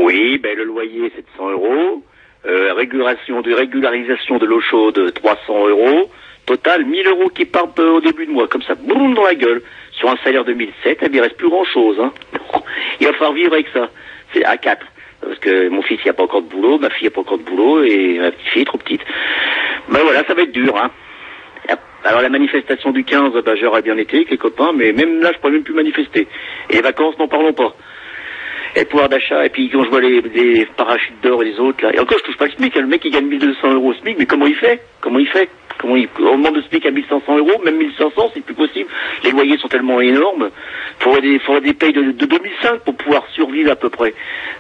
Oui, ben le loyer, c'est de 100 euros. Régularisation de l'eau chaude, 300 euros. Total, 1000 euros qui partent au début de mois, comme ça, boum, dans la gueule. Sur un salaire de 1007, il reste plus grand-chose. Hein. Il va falloir vivre avec ça. C'est à 4. Parce que mon fils, il n'y a pas encore de boulot, ma fille, il n'y a pas encore de boulot, et ma petite fille est trop petite. Ben voilà, ça va être dur, hein. Alors la manifestation du 15, ben, j'aurais bien été avec les copains, mais même là, je pourrais même plus manifester. Et les vacances, n'en parlons pas. Et le pouvoir d'achat, et puis quand je vois les parachutes d'or et les autres, là, et encore je touche pas le SMIC, hein, le mec il gagne 1200 euros au SMIC, mais comment il fait on demande le SMIC à 1500 euros, même 1500 c'est plus possible, les loyers sont tellement énormes, faudrait des payes de 2005 pour pouvoir survivre à peu près.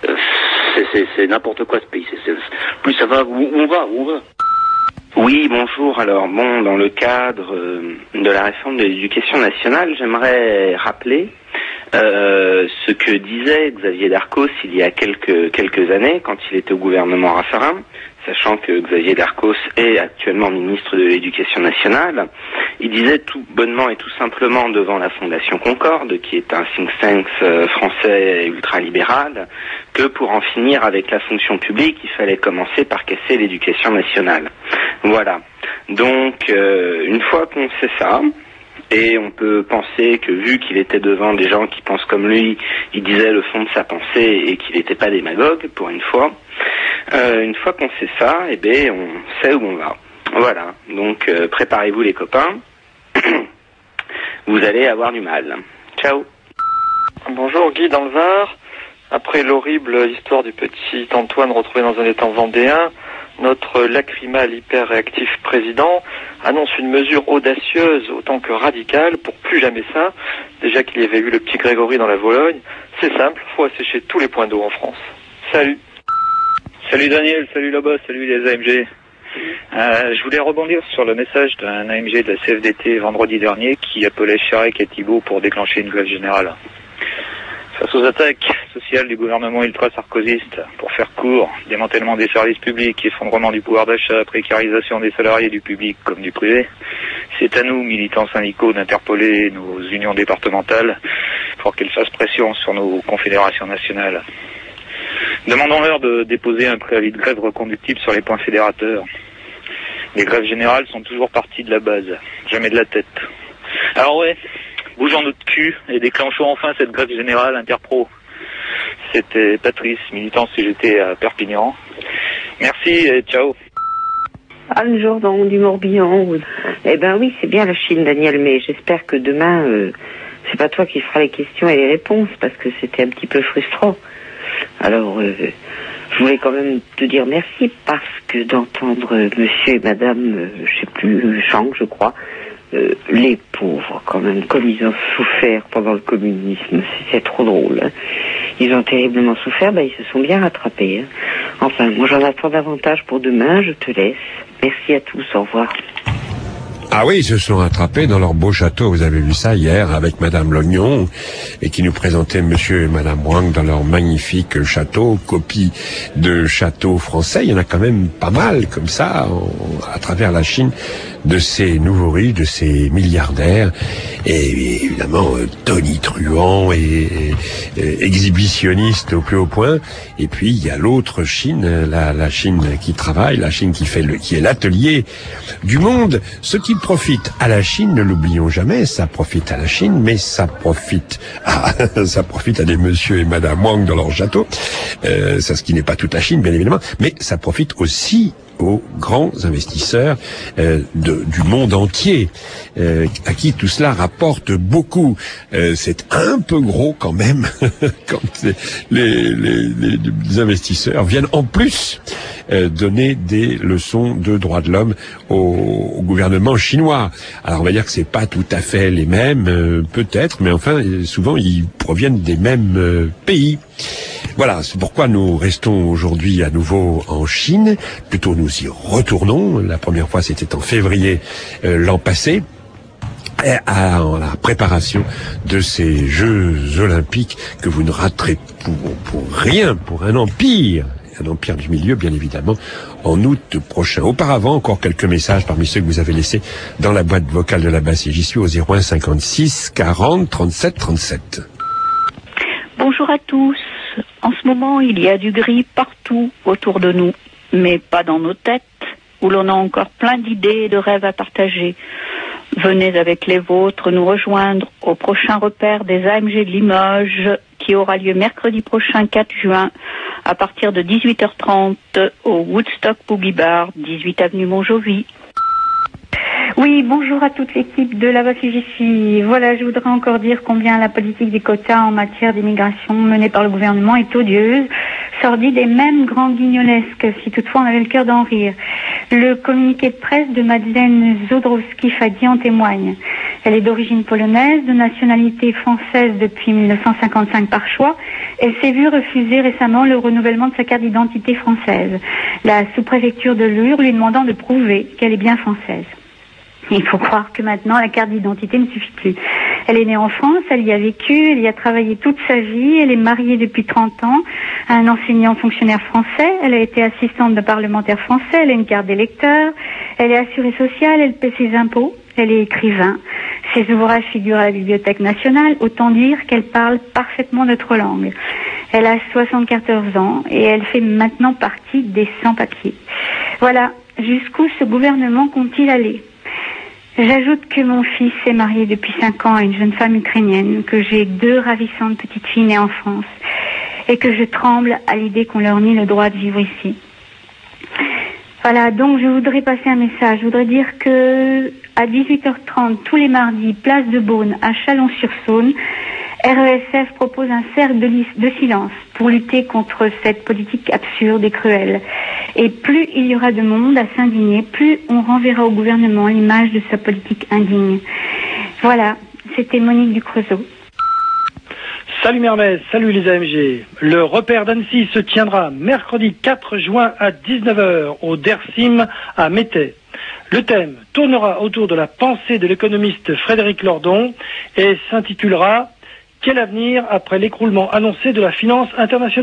C'est n'importe quoi ce pays, plus ça va, où on va. Oui, bonjour. Alors, dans le cadre de la réforme de l'éducation nationale, j'aimerais rappeler ce que disait Xavier Darcos il y a quelques années, quand il était au gouvernement Raffarin, sachant que Xavier Darcos est actuellement ministre de l'Éducation nationale. Il disait tout bonnement et tout simplement devant la Fondation Concorde, qui est un think tank français ultralibéral, que pour en finir avec la fonction publique, il fallait commencer par casser l'éducation nationale. Voilà. Donc, une fois qu'on sait ça, et on peut penser que vu qu'il était devant des gens qui pensent comme lui, il disait le fond de sa pensée et qu'il n'était pas démagogue, pour une fois. Une fois qu'on sait ça, eh bien, on sait où on va. Voilà. Donc, préparez-vous les copains. Vous allez avoir du mal. Ciao. Bonjour, Guy dans le Var. Après l'horrible histoire du petit Antoine retrouvé dans un étang vendéen, notre lacrymal hyper-réactif président annonce une mesure audacieuse autant que radicale pour plus jamais ça. Déjà qu'il y avait eu le petit Grégory dans la Vologne, c'est simple, faut assécher tous les points d'eau en France. Salut. Salut Daniel, salut là-bas, salut les AMG. Je voulais rebondir sur le message d'un AMG de la CFDT vendredi dernier qui appelait Chirac et Thibault pour déclencher une grève générale. Face aux attaques sociales du gouvernement ultra-sarkozyste, pour faire court, démantèlement des services publics, effondrement du pouvoir d'achat, précarisation des salariés du public comme du privé, c'est à nous, militants syndicaux, d'interpeller nos unions départementales pour qu'elles fassent pression sur nos confédérations nationales. Demandons-leur de déposer un préavis de grève reconductible sur les points fédérateurs. Les grèves générales sont toujours parties de la base, jamais de la tête. Alors ouais, bougeons notre cul et déclenchons enfin cette grève générale interpro. C'était Patrice, militant CGT à Perpignan. Merci et ciao. Anne Jourdan du Morbihan. Eh ben oui, c'est bien la Chine, Daniel, mais j'espère que demain, c'est pas toi qui feras les questions et les réponses, parce que c'était un petit peu frustrant. Alors, je voulais quand même te dire merci, parce que d'entendre monsieur et madame, je sais plus, Chang, je crois, les pauvres, quand même, comme ils ont souffert pendant le communisme, c'est trop drôle. Hein. Ils ont terriblement souffert, ils se sont bien rattrapés. Hein. Enfin, moi j'en attends davantage pour demain, je te laisse. Merci à tous, au revoir. Ah oui, ils se sont rattrapés dans leur beau château. Vous avez vu ça hier avec Madame Lognon, et qui nous présentait Monsieur et Madame Wang dans leur magnifique château, copie de châteaux français. Il y en a quand même pas mal comme ça à travers la Chine, de ces nouveaux riches, de ces milliardaires, et évidemment tonitruants et exhibitionnistes au plus haut point. Et puis il y a l'autre Chine, la Chine qui travaille, la Chine qui est l'atelier du monde. Ce qui profite à la Chine, ne l'oublions jamais, ça profite à la Chine, mais ça profite à des monsieur et madame Wang dans leur château. Ça, ce qui n'est pas toute la Chine, bien évidemment, mais ça profite aussi aux grands investisseurs du monde entier, à qui tout cela rapporte beaucoup. C'est un peu gros quand même quand les investisseurs viennent en plus donner des leçons de droits de l'homme au gouvernement chinois. Alors on va dire que c'est pas tout à fait les mêmes, peut-être, mais enfin souvent ils proviennent des mêmes pays. Voilà, c'est pourquoi nous restons aujourd'hui à nouveau en Chine. Plutôt nous y retournons. La première fois c'était en février l'an passé, en la préparation de ces Jeux Olympiques que vous ne raterez pour rien, pour un empire du milieu, bien évidemment, en août prochain. Auparavant, encore quelques messages parmi ceux que vous avez laissés dans la boîte vocale de la basse, et j'y suis au 01 56 40 37 37. Bonjour à tous. En ce moment, il y a du gris partout autour de nous, mais pas dans nos têtes, où l'on a encore plein d'idées et de rêves à partager. Venez avec les vôtres nous rejoindre au prochain repère des AMG de Limoges, qui aura lieu mercredi prochain 4 juin, à partir de 18h30 au Woodstock Boogie Bar, 18 avenue Montjoly. Oui, bonjour à toute l'équipe de La Voix si j'y suis. Voilà, je voudrais encore dire combien la politique des quotas en matière d'immigration menée par le gouvernement est odieuse, sordide et même grand guignolesque, si toutefois on avait le cœur d'en rire. Le communiqué de presse de Madeleine Zodrowski-Fadi en témoigne. Elle est d'origine polonaise, de nationalité française depuis 1955 par choix. Elle s'est vue refuser récemment le renouvellement de sa carte d'identité française. La sous-préfecture de Lure lui demandant de prouver qu'elle est bien française. Il faut croire que maintenant la carte d'identité ne suffit plus. Elle est née en France, elle y a vécu, elle y a travaillé toute sa vie, elle est mariée depuis 30 ans à un enseignant fonctionnaire français, elle a été assistante de parlementaire français, elle a une carte d'électeur, elle est assurée sociale, elle paie ses impôts, elle est écrivain. Ses ouvrages figurent à la Bibliothèque nationale, autant dire qu'elle parle parfaitement notre langue. Elle a 74 ans et elle fait maintenant partie des sans-papiers. Voilà, jusqu'où ce gouvernement compte-t-il aller ? J'ajoute que mon fils est marié depuis 5 ans à une jeune femme ukrainienne, que j'ai 2 ravissantes petites filles nées en France, et que je tremble à l'idée qu'on leur nie le droit de vivre ici. Voilà, donc je voudrais passer un message. Je voudrais dire que à 18h30, tous les mardis, place de Beaune, à Chalon-sur-Saône, RESF propose un cercle de silence pour lutter contre cette politique absurde et cruelle. Et plus il y aura de monde à s'indigner, plus on renverra au gouvernement l'image de sa politique indigne. Voilà, c'était Monique Ducreuzot. Salut Mermez, salut les AMG. Le repère d'Annecy se tiendra mercredi 4 juin à 19h au DERSIM à Métais. Le thème tournera autour de la pensée de l'économiste Frédéric Lordon et s'intitulera « Quel avenir après l'écroulement annoncé de la finance internationale ?»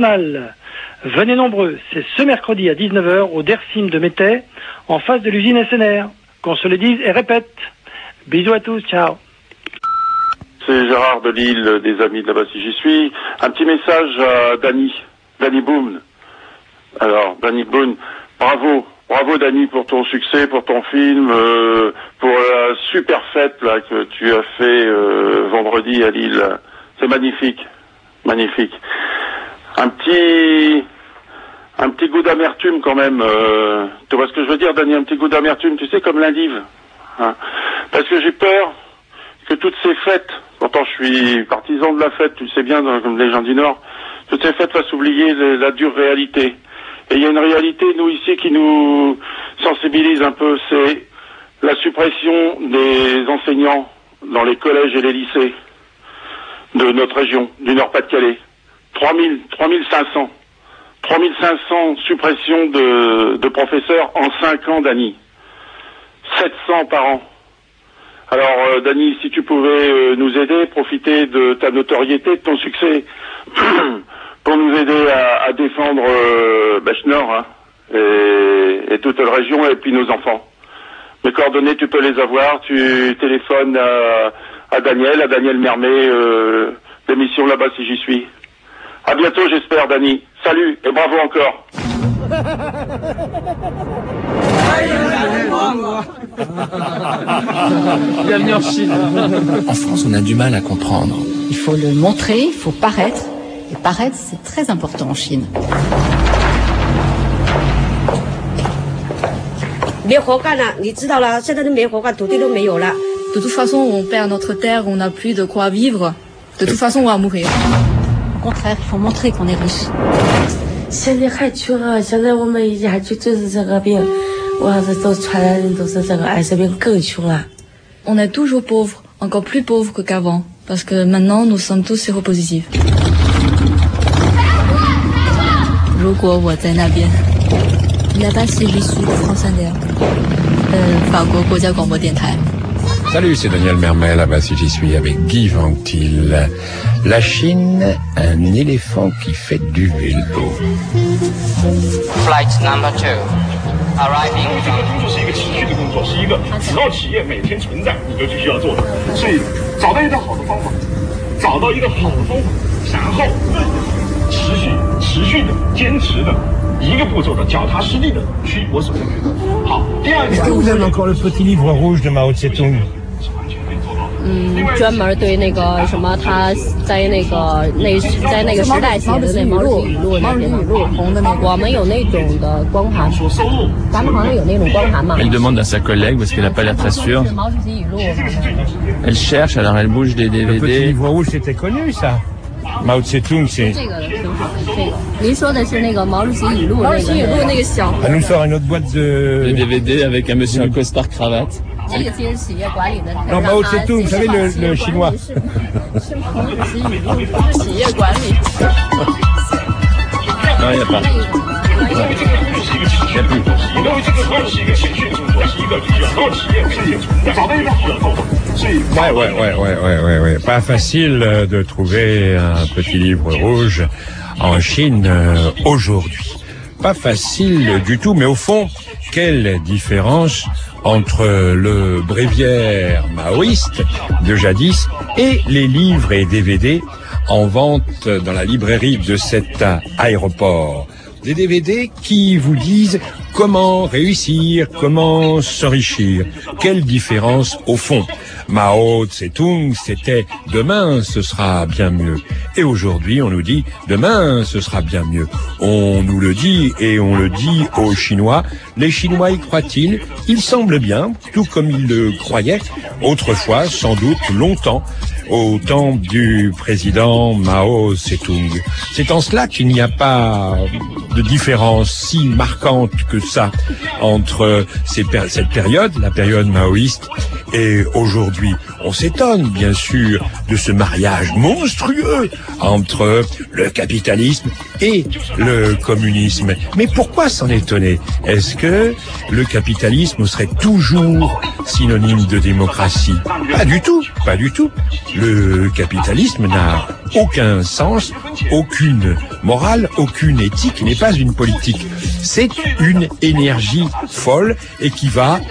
Venez nombreux, c'est ce mercredi à 19h au DERSIM de Métais, en face de l'usine SNR. Qu'on se le dise et répète. Bisous à tous, ciao. C'est Gérard de Lille, des amis de là-bas si j'y suis. Un petit message à Danny Boone. Alors, Danny Boone, bravo Danny pour ton succès, pour ton film, pour la super fête là que tu as fait vendredi à Lille. C'est magnifique. Un petit goût d'amertume quand même. Tu vois ce que je veux dire, Danny, un petit goût d'amertume, tu sais, comme l'endive. Hein. Parce que j'ai peur que toutes ces fêtes, pourtant je suis partisan de la fête, tu le sais bien, comme les gens du Nord, toutes ces fêtes fassent oublier la dure réalité. Et il y a une réalité, nous ici, qui nous sensibilise un peu, c'est la suppression des enseignants dans les collèges et les lycées de notre région, du Nord-Pas-de-Calais. 3500 suppressions de professeurs en 5 ans, Dany. 700 par an. Alors, Dany, si tu pouvais nous aider, profiter de ta notoriété, de ton succès, pour nous aider à défendre Schnorr, hein, et toute la région, et puis nos enfants. Mes coordonnées, tu peux les avoir, tu téléphones à Daniel Mermet, l'émission là-bas si j'y suis. À bientôt, j'espère, Dany. Salut et bravo encore. Bienvenue en Chine. En France, on a du mal à comprendre. Il faut le montrer, il faut paraître. Et paraître, c'est très important en Chine. De toute façon, on perd notre terre, on n'a plus de quoi vivre. De toute façon, on va mourir. Au contraire, il faut montrer qu'on est riche. On est toujours pauvres, encore plus pauvres qu'avant, parce que maintenant, nous sommes tous séropositifs. 如果我在那边 Là-bas, c'est j'y suis, France Inter. 法国国家广播电台 Salut, c'est Daniel Mermet, là-bas si j'y suis, avec Guy Ventil. La Chine, un éléphant qui fait du vélo. Flight number 2, arriving. 这个工作是一个持续的工作，是一个只要企业每天存在，你就必须要做的。所以找到一个好的方法，然后持续的、坚持的，一个步骤的、脚踏实地的去我所认为的。好，第二点。Est-ce que vous avez encore le petit livre rouge de Mao Zedong？ 专门对那个什么，他在那个时代写的那毛主席语录那边红的那个，我们有那种的光盘，咱们好像有那种光盘嘛。 Elle demande à sa collègue parce qu'elle n'a pas l'air très sûre. Elle cherche, alors elle bouge des DVD. Le petit livre rouge, c'était connu ça. Mao Zedong, c'est. 这个挺好的，这个。您说的是那个毛主席语录，毛主席语录那个小。 Elle nous sort une autre boîte de DVD avec un monsieur en costard cravate. 这个其实企业管理的。 Non, Mao Zedong, vous savez le chinois. 是毛主席语录，企业管理。 Non, il n'y a pas. Ouais. Pas facile de trouver un petit livre rouge en Chine aujourd'hui. Pas facile du tout, mais au fond, quelle différence entre le bréviaire maoïste de jadis et les livres et DVD en vente dans la librairie de cet aéroport. Des DVD qui vous disent comment réussir, comment s'enrichir. Quelle différence au fond. Mao Zedong, c'était demain ce sera bien mieux. Et aujourd'hui, on nous dit demain ce sera bien mieux. On nous le dit et on le dit aux Chinois. Les Chinois y croient-ils? Il semble bien, tout comme ils le croyaient autrefois, sans doute longtemps, au temps du président Mao Zedong. C'est en cela qu'il n'y a pas de différence si marquante que ça entre cette période, la période maoïste, et aujourd'hui. On s'étonne, bien sûr, de ce mariage monstrueux entre le capitalisme et le communisme. Mais pourquoi s'en étonner? Est-ce que le capitalisme serait toujours synonyme de démocratie? Pas du tout, pas du tout. Le capitalisme n'a aucun sens, aucune morale, aucune éthique, n'est pas une politique. C'est une énergie folle et qui va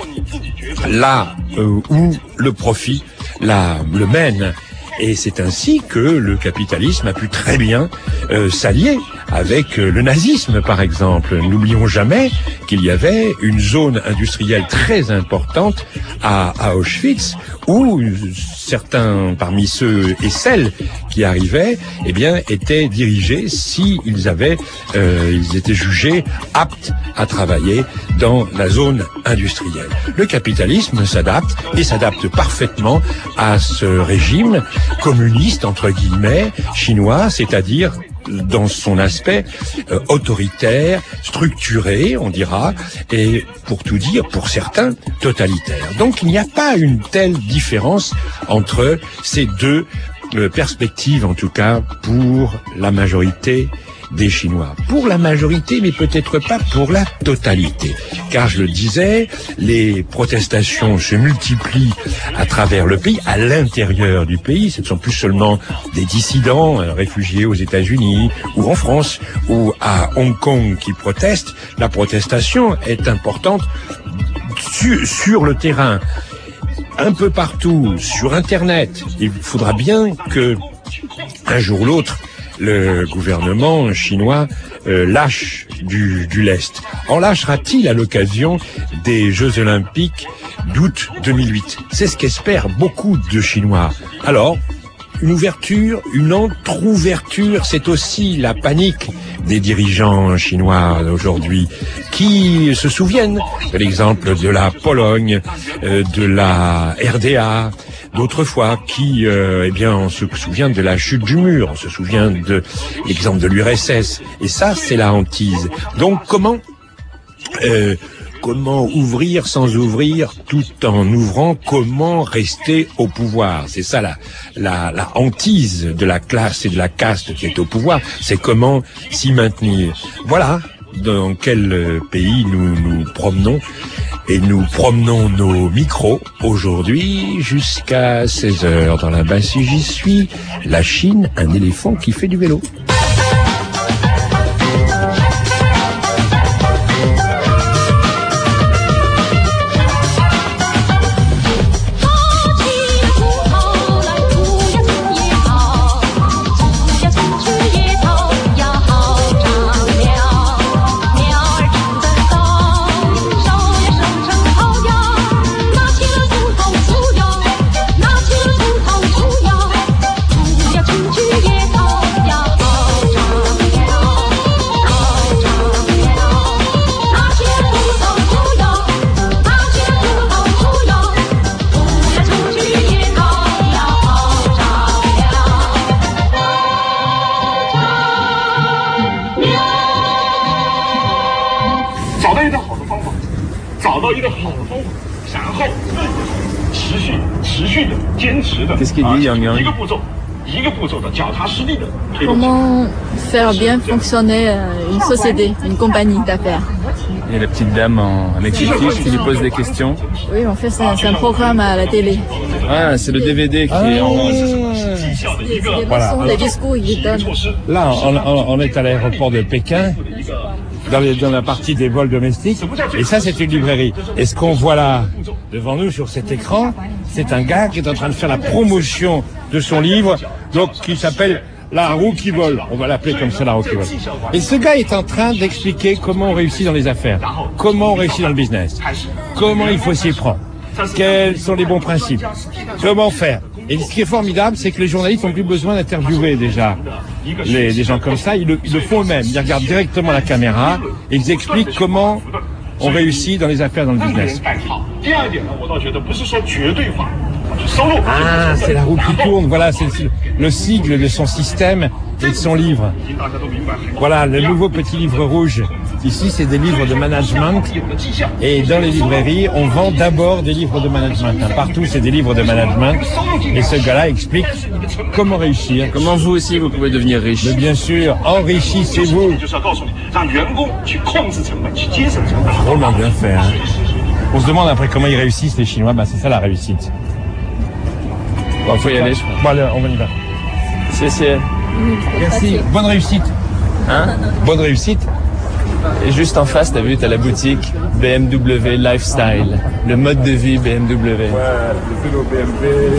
là où le profit le mène. Et c'est ainsi que le capitalisme a pu très bien s'allier avec le nazisme, par exemple. N'oublions jamais qu'il y avait une zone industrielle très importante à Auschwitz, où certains parmi ceux et celles qui arrivaient, eh bien, étaient dirigés si ils étaient jugés aptes à travailler dans la zone industrielle. Le capitalisme s'adapte et s'adapte parfaitement à ce régime communiste, entre guillemets, chinois, c'est-à-dire dans son aspect autoritaire, structuré, on dira, et pour tout dire, pour certains, totalitaire. Donc il n'y a pas une telle différence entre ces deux perspectives, en tout cas pour la majorité des Chinois. Pour la majorité, mais peut-être pas pour la totalité. Car je le disais, les protestations se multiplient à travers le pays, à l'intérieur du pays. Ce ne sont plus seulement des dissidents réfugiés aux États-Unis ou en France ou à Hong Kong qui protestent. La protestation est importante sur le terrain, un peu partout, sur Internet. Il faudra bien que, un jour ou l'autre, le gouvernement chinois lâche du lest. En lâchera-t-il à l'occasion des Jeux Olympiques d'août 2008? C'est ce qu'espèrent beaucoup de Chinois. Alors, une ouverture, une entre-ouverture, c'est aussi la panique des dirigeants chinois aujourd'hui qui se souviennent de l'exemple de la Pologne, de la RDA, d'autrefois qui, on se souvient de la chute du mur, on se souvient de l'exemple de l'URSS, et ça, c'est la hantise. Donc, comment ouvrir sans ouvrir tout en ouvrant? Comment rester au pouvoir? C'est ça la hantise de la classe et de la caste qui est au pouvoir. C'est comment s'y maintenir. Voilà dans quel pays nous nous promenons. Et nous promenons nos micros aujourd'hui jusqu'à 16h dans la basse. Si j'y suis, la Chine, un éléphant qui fait du vélo. Qu'est-ce qu'il dit, Yang Yang? Comment faire bien fonctionner une société, une compagnie d'affaires? Il y a la petite dame avec ses fiches qui lui pose des questions. Oui, en fait, c'est un programme à la télé. Ah, c'est le DVD qui est en... Voilà. Les discours, ils donnent. Là, on est à l'aéroport de Pékin, dans la partie des vols domestiques, et ça, c'est une librairie. Et ce qu'on voit là, devant nous, sur cet écran, c'est un gars qui est en train de faire la promotion de son livre, donc qui s'appelle La roue qui vole. On va l'appeler comme ça, La roue qui vole. Et ce gars est en train d'expliquer comment on réussit dans les affaires, comment on réussit dans le business, comment il faut s'y prendre, quels sont les bons principes, comment faire. Et ce qui est formidable, c'est que les journalistes n'ont plus besoin d'interviewer déjà des gens comme ça. Ils le font eux-mêmes. Ils regardent directement la caméra et ils expliquent comment on réussit dans les affaires, dans le business. Ah, c'est la roue qui tourne. Voilà, c'est le sigle de son système et de son livre. Voilà, le nouveau petit livre rouge. Ici, c'est des livres de management. Et dans les librairies, on vend d'abord des livres de management. Partout, c'est des livres de management. Et ce gars-là explique comment réussir. Comment vous aussi, vous pouvez devenir riche. Mais bien sûr, enrichissez-vous. Drôlement bien fait. Hein. On se demande après comment ils réussissent, les Chinois. Ben, c'est ça la réussite. Bon, faut y aller. Bon, allez, on y va. C'est. Merci. Bonne réussite. Hein? Bonne réussite. Et juste en face, t'as vu, t'as la boutique BMW Lifestyle. Le mode de vie BMW. Ouais, le vélo BMW.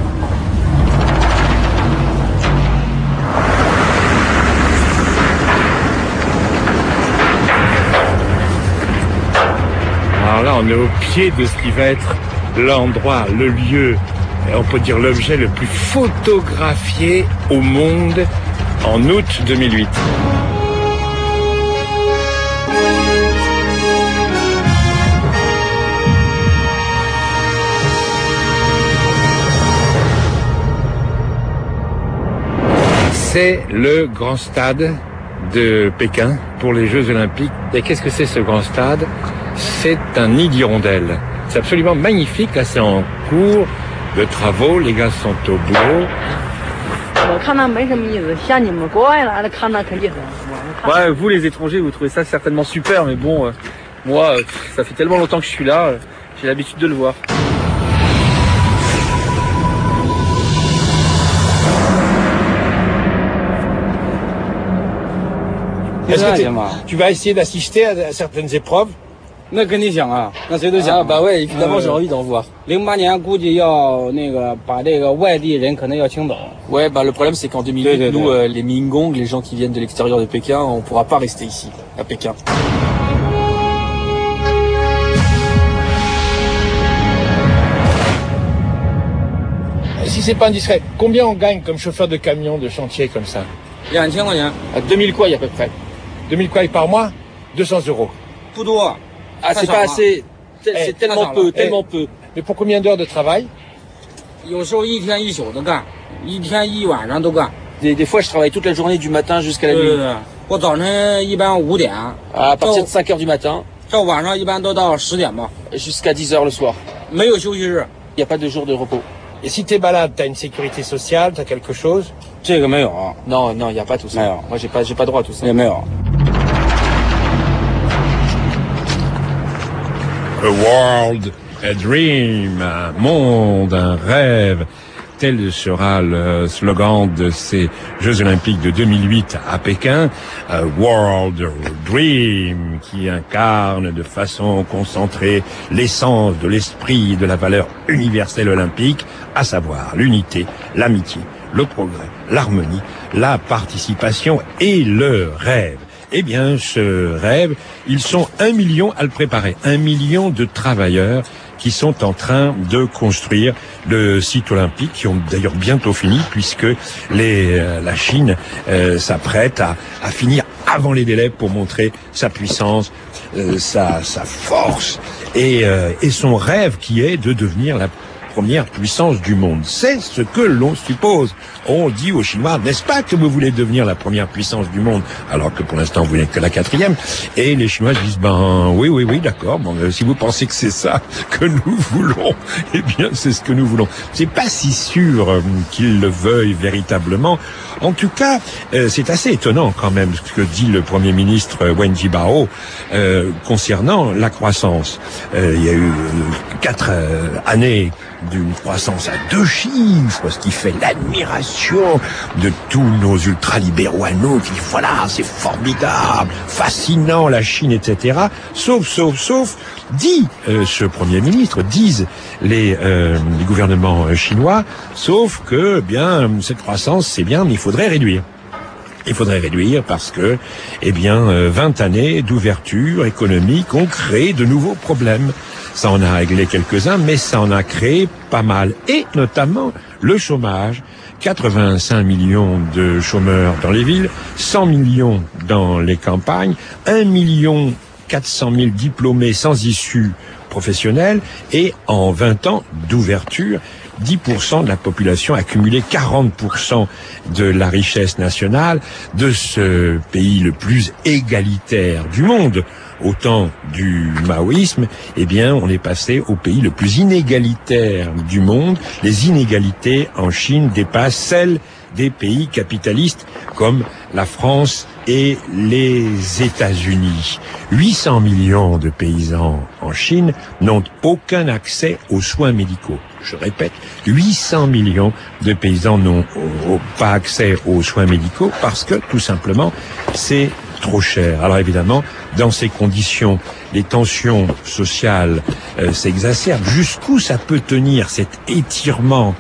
Alors là, on est au pied de ce qui va être l'endroit, le lieu, et on peut dire l'objet le plus photographié au monde en août 2008. C'est le grand stade de Pékin pour les Jeux Olympiques. Et qu'est-ce que c'est ce grand stade? C'est un nid d'hirondelles. C'est absolument magnifique. Là, c'est en cours de travaux. Les gars sont au boulot. Ouais, vous les étrangers, vous trouvez ça certainement super, mais bon, moi, ça fait tellement longtemps que je suis là, j'ai l'habitude de le voir. Est-ce que tu vas essayer d'assister à certaines épreuves? Ah bah ouais, évidemment, j'ai envie d'en voir. Ouais, bah le problème c'est qu'en 2008, nous, les Mingong, les gens qui viennent de l'extérieur de Pékin, on pourra pas rester ici, à Pékin. Si c'est pas indiscret, combien on gagne comme chauffeur de camion de chantier comme ça? 2000 quoi, à peu près. 2000 quoi par mois? 200 €. Ah, c'est pas assez. C'est tellement peu, tellement peu. Mais pour combien d'heures de travail? Des fois, je travaille toute la journée du matin jusqu'à la nuit. À partir de 5 heures du matin. Jusqu'à 10 heures le soir. Il n'y a pas de jour de repos. Et si t'es malade, t'as une sécurité sociale, t'as quelque chose? Non, il n'y a pas tout ça. Moi, j'ai pas droit à tout ça. A world, a dream, un monde, un rêve. Tel sera le slogan de ces Jeux Olympiques de 2008 à Pékin. A world dream qui incarne de façon concentrée l'essence de l'esprit et de la valeur universelle olympique, à savoir l'unité, l'amitié, le progrès, l'harmonie, la participation et le rêve. Eh bien, ce rêve, ils sont 1 million à le préparer. 1 million de travailleurs qui sont en train de construire le site olympique, qui ont d'ailleurs bientôt fini, puisque la Chine s'apprête à finir avant les délais pour montrer sa puissance, sa force et son rêve qui est de devenir la première puissance du monde. C'est ce que l'on suppose. On dit aux Chinois, n'est-ce pas que vous voulez devenir la première puissance du monde, alors que pour l'instant vous n'êtes que la 4e. Et les Chinois disent, oui, d'accord. Bon, si vous pensez que c'est ça que nous voulons, eh bien c'est ce que nous voulons. C'est pas si sûr qu'ils le veuillent véritablement. En tout cas, c'est assez étonnant quand même ce que dit le Premier ministre Wen Jiabao concernant la croissance. Il y a eu 4 années d'une croissance à 2 chiffres, ce qui fait l'admiration de tous nos ultralibéraux à nous, qui voilà, c'est formidable, fascinant la Chine, etc. Sauf, dit ce Premier ministre, disent les gouvernements chinois, sauf que bien cette croissance c'est bien, mais il faudrait réduire. Il faudrait réduire parce que, 20 années d'ouverture économique ont créé de nouveaux problèmes. Ça en a réglé quelques-uns, mais ça en a créé pas mal. Et notamment le chômage. 85 millions de chômeurs dans les villes, 100 millions dans les campagnes, 1 400 000 diplômés sans issue professionnelle, et en 20 ans d'ouverture, 10% de la population a cumulé 40% de la richesse nationale de ce pays le plus égalitaire du monde. Au temps du maoïsme, on est passé au pays le plus inégalitaire du monde. Les inégalités en Chine dépassent celles des pays capitalistes comme la France et les États-Unis. 800 millions de paysans en Chine n'ont aucun accès aux soins médicaux. Je répète, 800 millions de paysans n'ont pas accès aux soins médicaux parce que, tout simplement, c'est trop cher. Alors évidemment, dans ces conditions, les tensions sociales s'exacerbent. Jusqu'où ça peut tenir cet étirement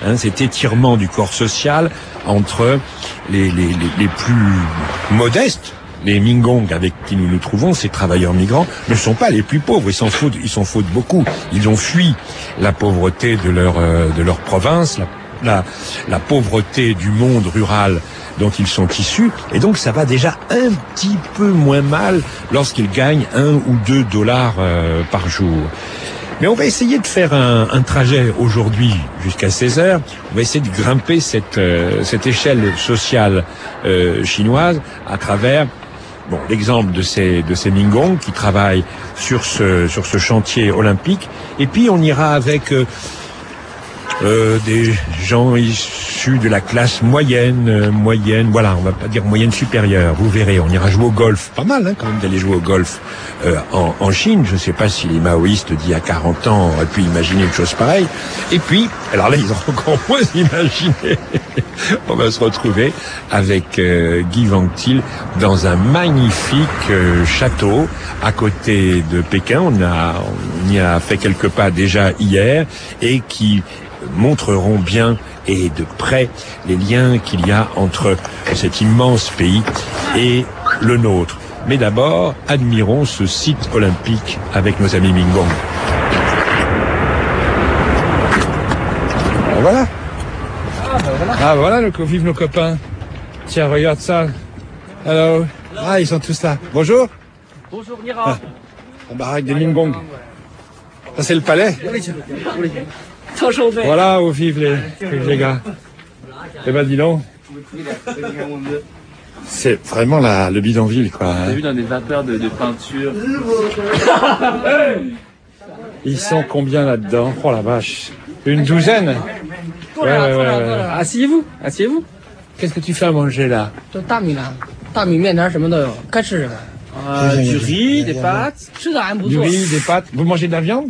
du corps social entre les plus modestes? Les Mingong avec qui nous nous trouvons, ces travailleurs migrants, ne sont pas les plus pauvres. Ils s'en foutent beaucoup. Ils ont fui la pauvreté de leur province, la pauvreté du monde rural dont ils sont issus, et donc ça va déjà un petit peu moins mal lorsqu'ils gagnent 1 ou 2 dollars par jour. Mais on va essayer de faire un trajet aujourd'hui jusqu'à 16h. On va essayer de grimper cette échelle sociale chinoise à travers l'exemple de ces Mingong qui travaillent sur ce chantier olympique. Et puis on ira avec des gens issus de la classe moyenne, voilà, on va pas dire moyenne supérieure, vous verrez, on ira jouer au golf, pas mal quand même d'aller jouer au golf en Chine, je ne sais pas si les maoïstes d'il y a 40 ans auraient pu imaginer une chose pareille, et puis, alors là ils ont encore moins imaginé, on va se retrouver avec Guy Wangtil dans un magnifique château à côté de Pékin, on y a fait quelques pas déjà hier, et qui montreront bien et de près les liens qu'il y a entre cet immense pays et le nôtre. Mais d'abord, admirons ce site olympique avec nos amis Mingong. Voilà. Voilà, vive nos copains. Tiens, regarde ça. Hello. Ils sont tous là. Bonjour. Bonjour, Mira. La baraque des Mingong. Ça, c'est le palais. Voilà où vivent les gars. Eh ben, dis donc. C'est vraiment le bidonville, quoi. J'ai vu dans des vapeurs de peinture. Ils sont combien là-dedans? Oh la vache. Une douzaine? Ouais. Asseyez-vous. Qu'est-ce que tu fais à manger là? Du riz, des pâtes. Du riz, des pâtes. Vous mangez de la viande?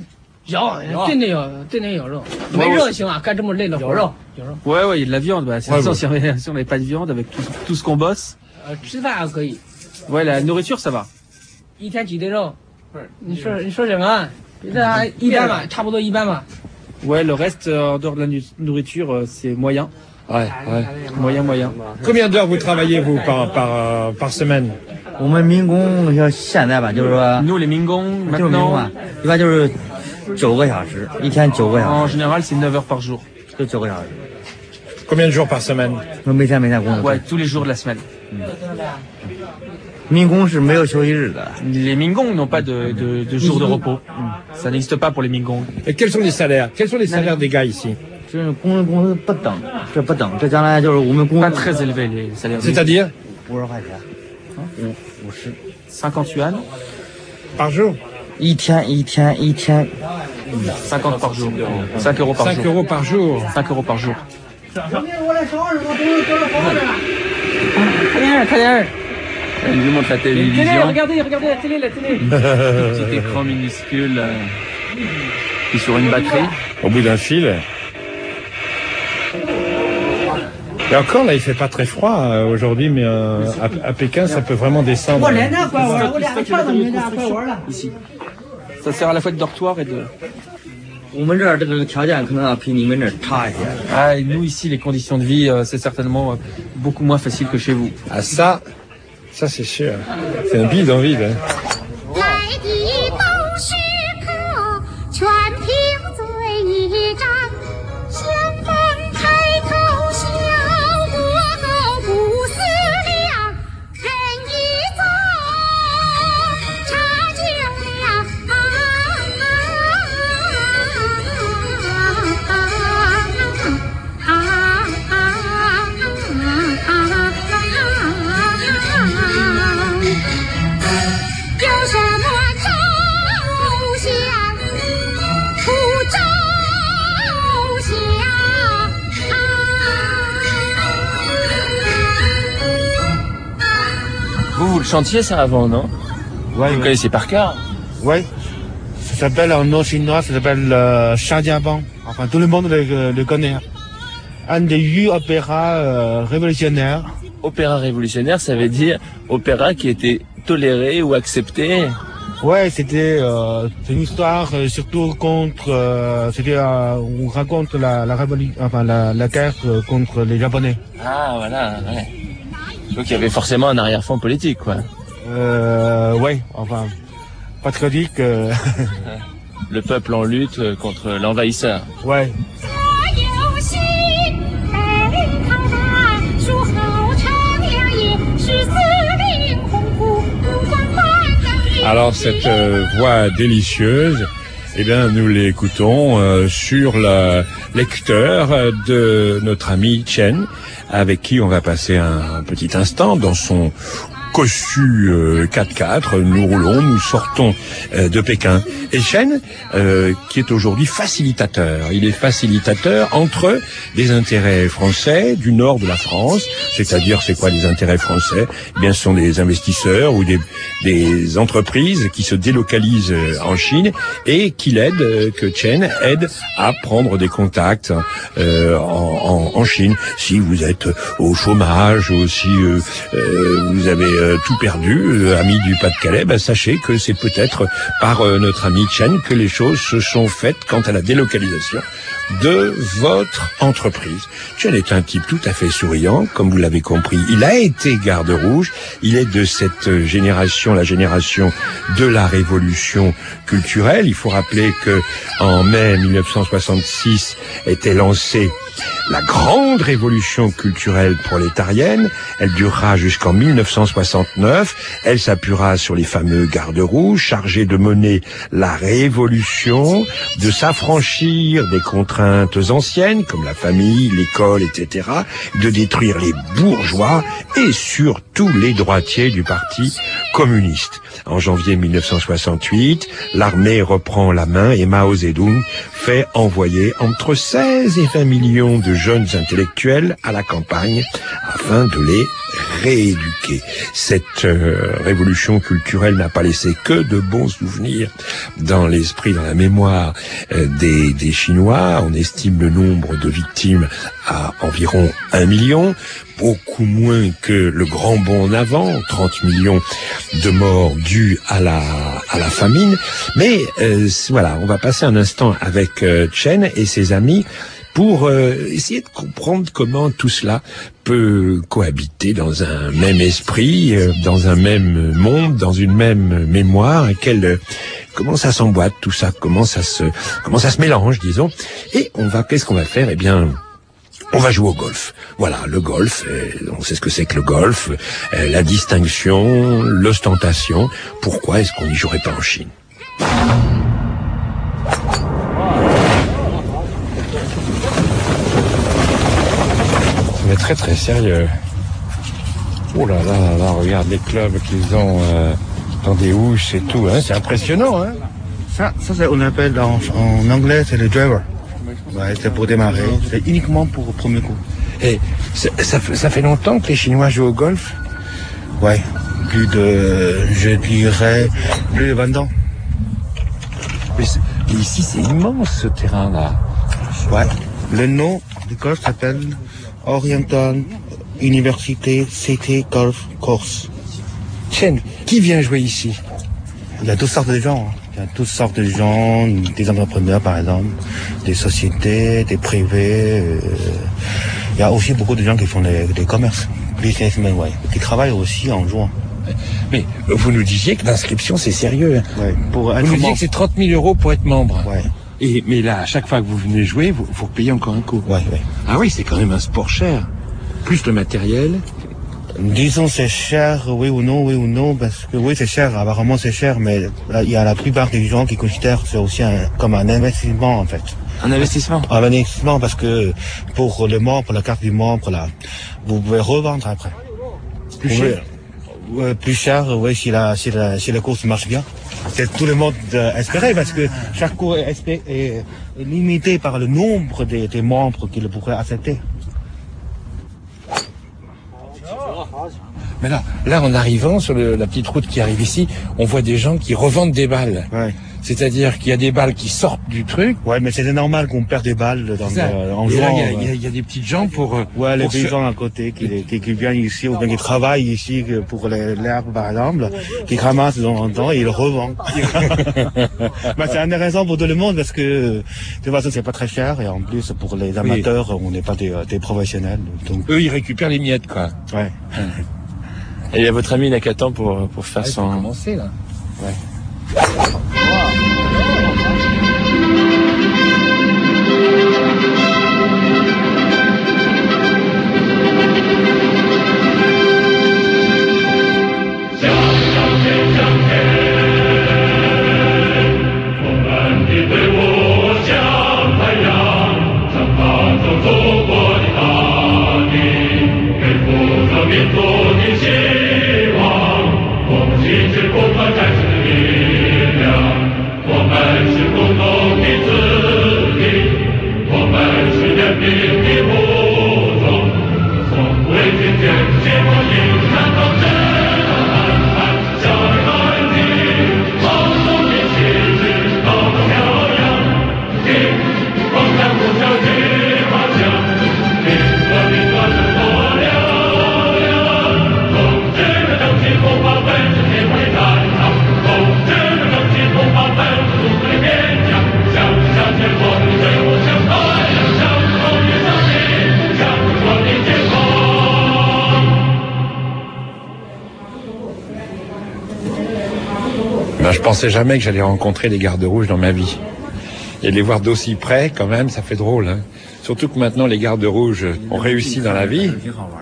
Ouais, il y a de la viande. C'est ça, si on n'avait pas de viande avec tout ce qu'on bosse. Ouais, la nourriture, ça va. Ouais, le reste, en dehors de la nourriture, c'est moyen. Ouais. Moyen. Combien d'heures vous travaillez, vous, par semaine? Nous, les Mingong, maintenant, en général, c'est 9 heures par jour. Combien de jours par semaine? Ouais, tous les jours de la semaine. Les Mingong n'ont pas de jour de repos. Ça n'existe pas pour les Mingong. Et quels sont les salaires? Quels sont les salaires des gars ici? Pas très élevés les salaires. C'est-à-dire 50 yuan par jour? 50 par jour. 5 euros par jour. 5 euros par jour. 5 euros par jour. Il nous montre la télévision. Regardez la télé. Petit écran minuscule qui est sur une batterie. Au bout d'un fil. Et encore, là, il fait pas très froid aujourd'hui, mais à Pékin, ça peut vraiment descendre. Ici. Ça sert à la fois de dortoir et de... Ah, et nous, ici, les conditions de vie, c'est certainement beaucoup moins facile que chez vous. Ah, ça c'est sûr. C'est un bidonville, hein. Vous le chantiez ça avant, non? Ouais. Vous connaissez par cœur? Ouais. Ça s'appelle en nom chinois, ça s'appelle Shangjiabang. Enfin, tout le monde le connaît. Un des 8 opéras révolutionnaires. Opéra révolutionnaire, ça veut dire opéra qui était toléré ou accepté? Ouais, c'est une histoire surtout contre. On raconte la révolution, enfin la guerre contre les Japonais. Ah voilà. Ouais. Donc il y avait forcément un arrière-fond politique, quoi. Ouais, enfin patriotique. Le peuple en lutte contre l'envahisseur. Ouais. Alors cette voix délicieuse, eh bien nous l'écoutons sur le lecteur de notre ami Chen, avec qui on va passer un petit instant dans son cossu 4x4. Nous roulons, nous sortons de Pékin. Et Chen, qui est aujourd'hui facilitateur. Il est facilitateur entre des intérêts français du nord de la France, c'est-à-dire c'est quoi les intérêts français? Eh bien, ce sont des investisseurs ou des entreprises qui se délocalisent en Chine et qui l'aident, que Chen aide à prendre des contacts en Chine. Si vous êtes au chômage ou si vous avez tout perdu, ami du Pas-de-Calais, ben, sachez que c'est peut-être par notre ami Chen que les choses se sont faites quant à la délocalisation de votre entreprise. Chen est un type tout à fait souriant, comme vous l'avez compris. Il a été garde rouge, il est de cette génération, la génération de la révolution culturelle. Il faut rappeler que en mai 1966 était lancée la grande révolution culturelle prolétarienne. Elle durera jusqu'en 1969. Elle s'appuiera sur les fameux gardes rouges chargés de mener la révolution, de s'affranchir des contraintes anciennes comme la famille, l'école, etc., de détruire les bourgeois et surtout les droitiers du parti communiste. En janvier 1968, l'armée reprend la main et Mao Zedong fait envoyer entre 16 et 20 millions de jeunes intellectuels à la campagne afin de les rééduquer. Cette révolution culturelle n'a pas laissé que de bons souvenirs dans l'esprit, dans la mémoire des Chinois. On estime le nombre de victimes à environ 1 million, beaucoup moins que le grand bond en avant, 30 millions de morts dus à la famine. Mais voilà, on va passer un instant avec Chen et ses amis pour essayer de comprendre comment tout cela peut cohabiter dans un même esprit, dans un même monde, dans une même mémoire, et comment ça s'emboîte tout ça, comment ça se mélange, disons. Et qu'est-ce qu'on va faire? Eh bien, On va jouer au golf. Voilà, le golf, on sait ce que c'est que le golf, la distinction, l'ostentation. Pourquoi est-ce qu'on n'y jouerait pas en Chine? C'est très très sérieux. Oh là là là là, regarde les clubs qu'ils ont dans des housses et tout, hein, c'est impressionnant, hein. Ça on appelle en anglais, c'est le driver. Ouais, c'est pour démarrer, c'est uniquement pour le premier coup. Et ça fait longtemps que les Chinois jouent au golf? Ouais, je dirais, plus de 20 ans. Mais ici, c'est immense ce terrain-là. Ouais, le nom du golf s'appelle Oriental University City Golf Course. Tiens, qui vient jouer ici? Il y a toutes sortes de gens. Il y a toutes sortes de gens, des entrepreneurs par exemple, des sociétés, des privés. Il y a aussi beaucoup de gens qui font des commerces, businessmen, ouais, qui travaillent aussi en jouant. Mais vous nous disiez que l'inscription c'est sérieux. Ouais, vous nous disiez que c'est 30 000 € pour être membre. Ouais. Mais là, à chaque fois que vous venez jouer, vous payez encore un coup. Ouais. Ah oui, c'est quand même un sport cher. Plus le matériel. Disons c'est cher, oui ou non, parce que oui c'est cher, apparemment c'est cher, mais il y a la plupart des gens qui considèrent que c'est aussi comme un investissement en fait. Un investissement? Un investissement parce que pour le membre, la carte du membre là, vous pouvez revendre après. Plus cher? Plus cher, oui, si la course marche bien. C'est tout le monde espéré parce que chaque cours est limité par le nombre des membres qu'il pourrait accepter. Mais là, en arrivant sur la petite route qui arrive ici, on voit des gens qui revendent des balles. Ouais. C'est-à-dire qu'il y a des balles qui sortent du truc. Ouais, mais c'est normal qu'on perde des balles en jouant. Il y a des petites gens pour... Ouais, les paysans à côté qui viennent ici ou bien qui travaillent ici pour l'herbe par exemple, qui ramassent de temps en temps et ils le revendent. Bah, c'est intéressant pour tout le monde parce que de toute façon c'est pas très cher et en plus pour les amateurs on n'est pas des professionnels. Donc... Eux ils récupèrent les miettes quoi. Ouais. Et votre ami il n'a qu'à temps pour faire son... Il faut commencer là. Ouais. Je pensais jamais que j'allais rencontrer les gardes rouges dans ma vie. Et les voir d'aussi près, quand même, ça fait drôle. Hein. Surtout que maintenant, les gardes rouges ont réussi dans la vie.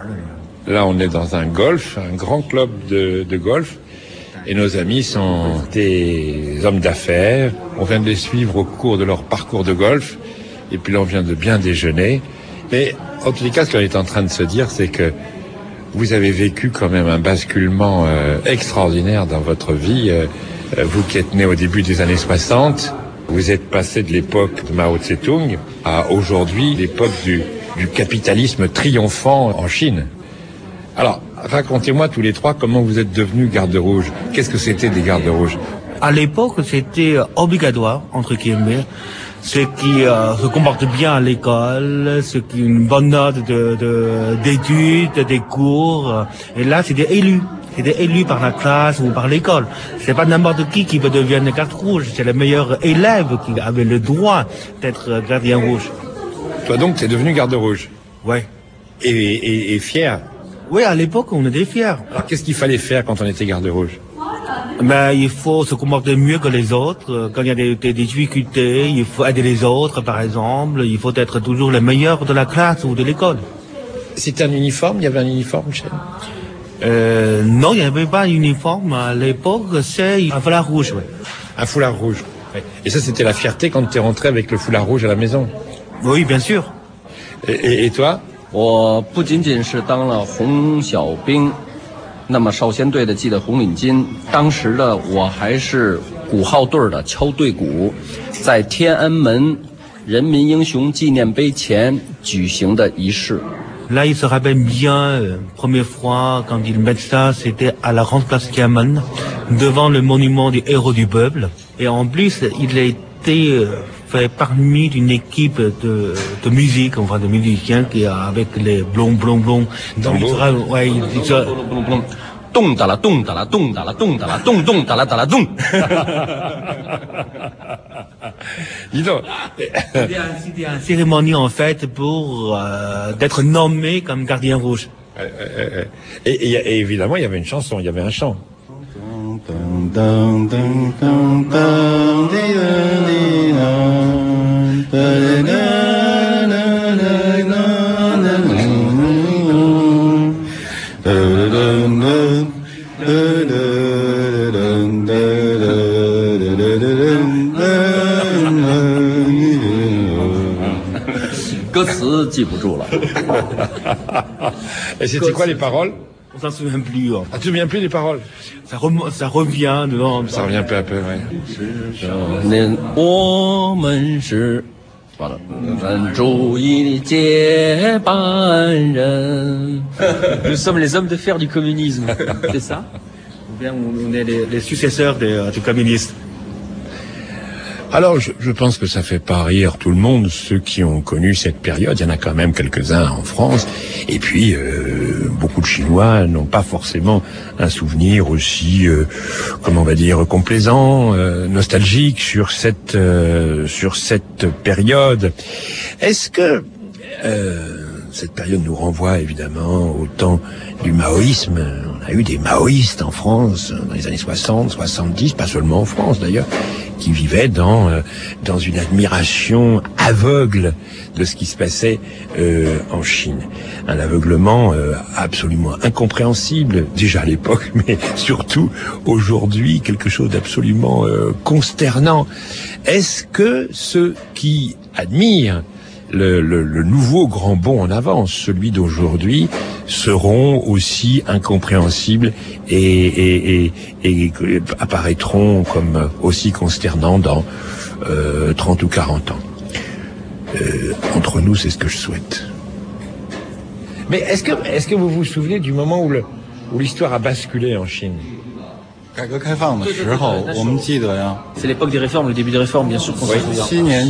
Là, on est dans un golf, un grand club de golf. Et nos amis sont des hommes d'affaires. On vient de les suivre au cours de leur parcours de golf. Et puis là, on vient de bien déjeuner. Mais en tous les cas, ce qu'on est en train de se dire, c'est que vous avez vécu quand même un basculement extraordinaire dans votre vie. Vous qui êtes né au début des années 60, vous êtes passé de l'époque de Mao Tse-tung à aujourd'hui l'époque du capitalisme triomphant en Chine. Alors, racontez-moi tous les trois comment vous êtes devenus gardes rouges. Qu'est-ce que c'était des gardes rouges? À l'époque, c'était obligatoire, entre guillemets. Ceux qui se comportent bien à l'école, ceux qui ont une bonne note d'études, des cours. Et là, c'était élu. C'était élu par la classe ou par l'école. C'est pas n'importe qui veut devenir garde rouge. C'est le meilleur élève qui avait le droit d'être gardien rouge. Toi donc, t'es devenu garde rouge? Ouais. Et fier? Oui, à l'époque, on était fiers. Alors, qu'est-ce qu'il fallait faire quand on était garde rouge? Mais il faut se comporter mieux que les autres. Quand il y a des difficultés, il faut aider les autres, par exemple. Il faut être toujours le meilleur de la classe ou de l'école. C'était un uniforme? Il y avait un uniforme chez non, il n'y avait pas d'uniforme. À l'époque, c'est un foulard rouge. Ouais. Un foulard rouge. Ouais. Et ça, c'était la fierté quand tu es rentré avec le foulard rouge à la maison? Oui, bien sûr. Et toi? 我不仅仅是当了红小兵，那么少先队的系的红领巾，当时的我还是鼓号队的敲队鼓，在天安门人民英雄纪念碑前举行的仪式。 Là, il se rappelle bien, première fois, quand ils mettent ça, c'était à la grande place Tiananmen, devant le monument des héros du peuple. Et en plus, il a été fait parmi d'une équipe de musique, enfin de musiciens, qui avec les blonds. Ouais, Dong da la dong da la dong da la dong da la dong dong da la dong. Dis donc. C'était une cérémonie en fait pour d'être nommé comme gardien rouge. Et évidemment, il y avait une chanson, il y avait un chant. Et c'était quoi les paroles? On s'en souvient plus. Ah, tu te souviens plus des paroles? Ça revient dedans. Ça revient peu à peu, ouais. Nous sommes les hommes de fer du communisme, c'est ça? Ou bien on est les successeurs du communisme. Alors, je pense que ça fait pas rire tout le monde, ceux qui ont connu cette période. Il y en a quand même quelques-uns en France. Et puis, beaucoup de Chinois n'ont pas forcément un souvenir aussi, comment on va dire, complaisant, nostalgique sur cette période. Est-ce que cette période nous renvoie évidemment au temps du maoïsme? On a eu des maoïstes en France dans les années 60, 70, pas seulement en France d'ailleurs, qui vivaient dans une admiration aveugle de ce qui se passait en Chine. Un aveuglement absolument incompréhensible, déjà à l'époque, mais surtout aujourd'hui, quelque chose d'absolument consternant. Est-ce que ceux qui admirent le nouveau grand bond en avance, celui d'aujourd'hui, seront aussi incompréhensibles et apparaîtront comme aussi consternants dans 30 ou 40 ans. Entre nous, c'est ce que je souhaite. Mais est-ce que vous vous souvenez du moment où l'histoire a basculé en Chine? C'est l'époque des réformes, le début des réformes, bien sûr qu'on s'en souvient.